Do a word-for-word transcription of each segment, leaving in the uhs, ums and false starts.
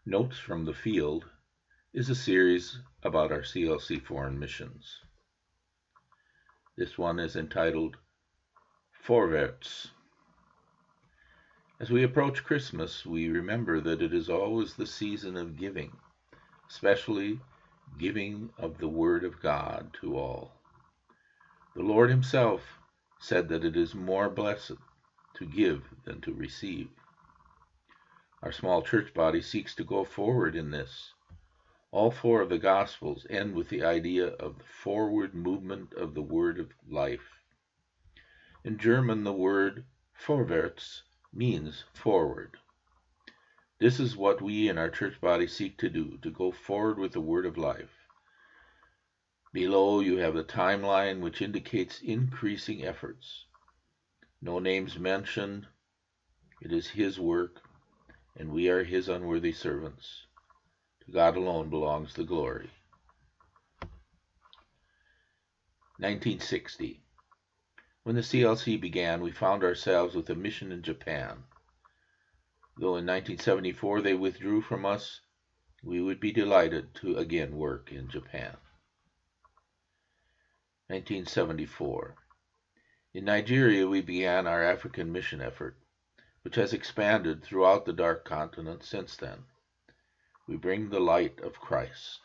Notes from the Field is a series about our C L C foreign missions. This one is entitled Vorwärts. As we approach Christmas, we remember that it is always the season of giving, especially giving of the Word of God to all. The Lord Himself said that it is more blessed to give than to receive. Our small church body seeks to go forward in this. All four of the Gospels end with the idea of the forward movement of the word of life. In German, the word Vorwärts means forward. This is what we in our church body seek to do, to go forward with the word of life. Below you have the timeline which indicates increasing efforts. No names mentioned. It is His work, and we are His unworthy servants. To God alone belongs the glory. nineteen sixty. When the C L C began, we found ourselves with a mission in Japan. Though in nineteen seventy-four they withdrew from us, we would be delighted to again work in Japan. nineteen seventy-four. In Nigeria, we began our African mission effort, which has expanded throughout the Dark Continent since then. We bring the light of Christ.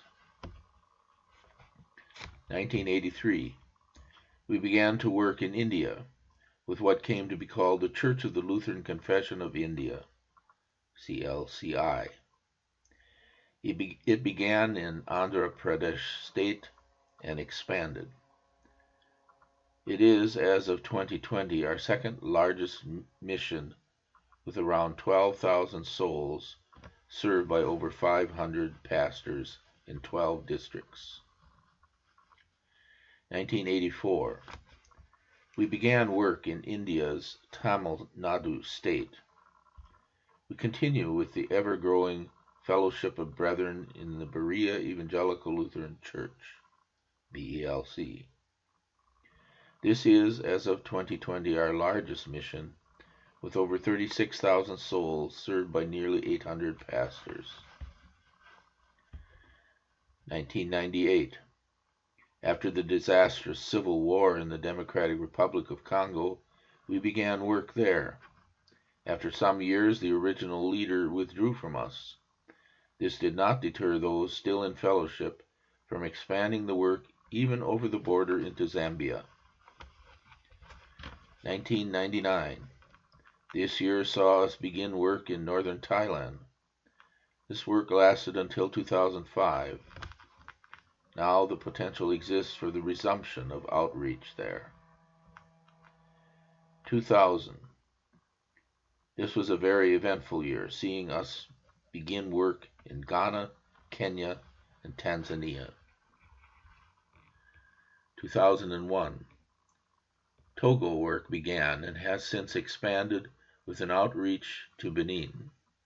nineteen eighty-three. We began to work in India with what came to be called the Church of the Lutheran Confession of India, C L C I. It, be- it began in Andhra Pradesh state and expanded. It is, as of twenty twenty, our second largest m- mission with around twelve thousand souls served by over five hundred pastors in twelve districts. nineteen eighty-four. We began work in India's Tamil Nadu state. We continue with the ever-growing Fellowship of Brethren in the Berea Evangelical Lutheran Church, B E L C. This is, as of twenty twenty, our largest mission, with over thirty-six thousand souls served by nearly eight hundred pastors. nineteen ninety-eight. After the disastrous civil war in the Democratic Republic of Congo, we began work there. After some years, the original leader withdrew from us. This did not deter those still in fellowship from expanding the work even over the border into Zambia. nineteen ninety-nine. This year saw us begin work in northern Thailand. This work lasted until two thousand five. Now the potential exists for the resumption of outreach there. two thousand. This was a very eventful year, seeing us begin work in Ghana, Kenya, and Tanzania. two thousand one. Togo work began and has since expanded with an outreach to Benin.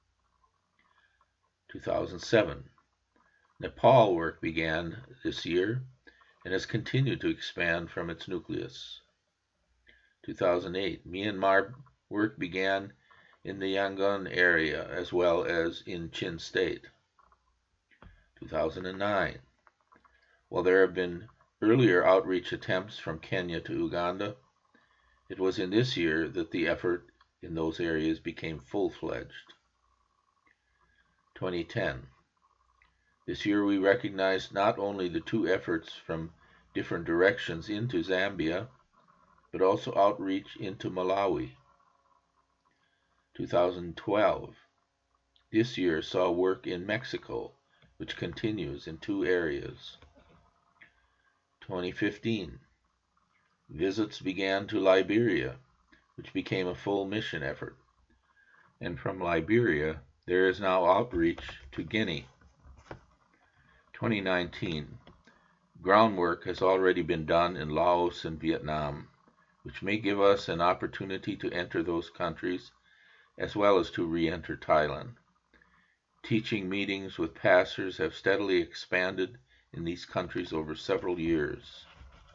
two thousand seven. Nepal work began this year and has continued to expand from its nucleus. two thousand eight. Myanmar work began in the Yangon area as well as in Chin State. two thousand nine. While there have been earlier outreach attempts from Kenya to Uganda, it was in this year that the effort in those areas became full-fledged. twenty ten. This year we recognized not only the two efforts from different directions into Zambia, but also outreach into Malawi. two thousand twelve. This year saw work in Mexico, which continues in two areas. twenty fifteen. Visits began to Liberia, which became a full mission effort. And from Liberia, there is now outreach to Guinea. twenty nineteen. Groundwork has already been done in Laos and Vietnam, which may give us an opportunity to enter those countries as well as to re-enter Thailand. Teaching meetings with pastors have steadily expanded in these countries over several years.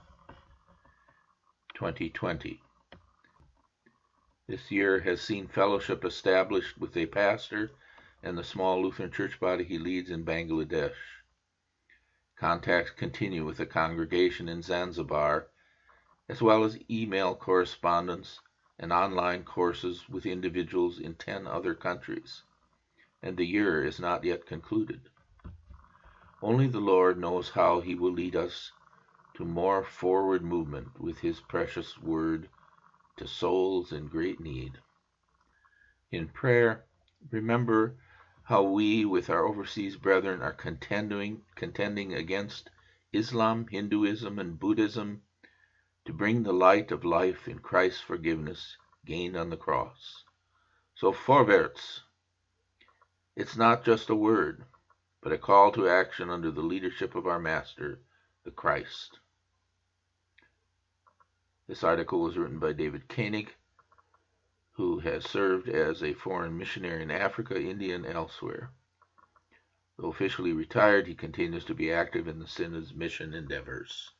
twenty twenty. This year has seen fellowship established with a pastor and the small Lutheran church body he leads in Bangladesh. Contacts continue with the congregation in Zanzibar, as well as email correspondence and online courses with individuals in ten other countries, and the year is not yet concluded. Only the Lord knows how he will lead us to more forward movement with his precious word to souls in great need. In prayer, remember how we with our overseas brethren are contending, contending against Islam, Hinduism, and Buddhism to bring the light of life in Christ's forgiveness gained on the cross. So vorwärts! It's not just a word, but a call to action under the leadership of our Master, the Christ. This article was written by David Koenig, who has served as a foreign missionary in Africa, India, and elsewhere. Though officially retired, he continues to be active in the Synod's mission endeavors.